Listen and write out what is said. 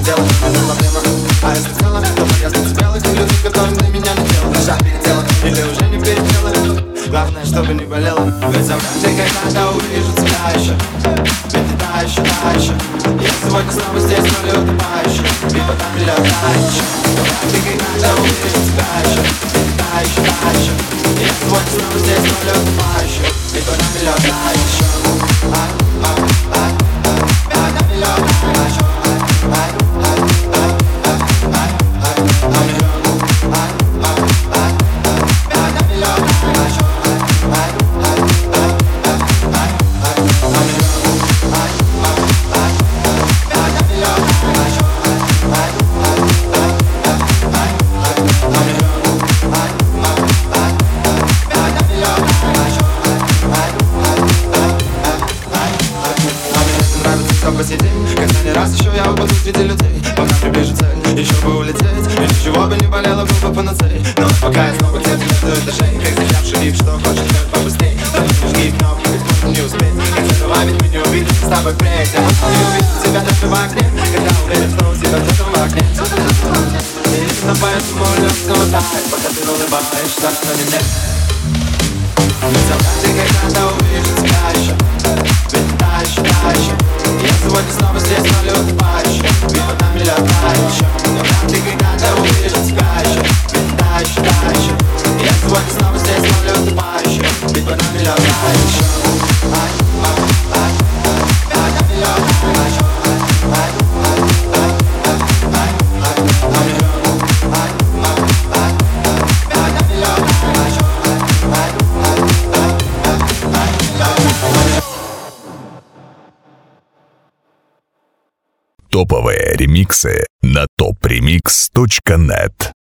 дело, это проблема. А если в целом, то поездка смелых и люди, которым ты меня не делал. Душа передела, или уже не передела. Главное, чтобы не болело. Ведь завтра, когда увижу тебя еще, ведь ты та еще. Я сегодня снова здесь, но лед утопающий, и потом летающий. Завтра, когда увижу тебя еще, ведь ты та еще. Я сегодня снова здесь, но лед утопающий, и потом летающий. Когда не раз еще я упаду среди людей, пока приближу цель, еще бы улететь, и ничего бы не болело, был бы панацей. Но пока я снова где-то между этажей, как зачавший вип, что хочет делать побыстрей. Только жги кнопку, ведь можно не успеть. Хотя давай, ведь мы не увидимся с тобой впредь. Я не увижу тебя даже в окне, когда уверен, что у тебя где-то в окне. И именно поэтому лед снова тает, пока ты улыбаешься, но не мне. Ведь завтра, когда увижу тебя еще, ведь та еще. Я сегодня снова здесь, но лед утопающий, и под нами летающий. Но вряд ли когда увижу тебя еще, ведь та еще. Я сегодня снова здесь, но лед утопающий, и под нами летающий. Топовые ремиксы на topremix.net.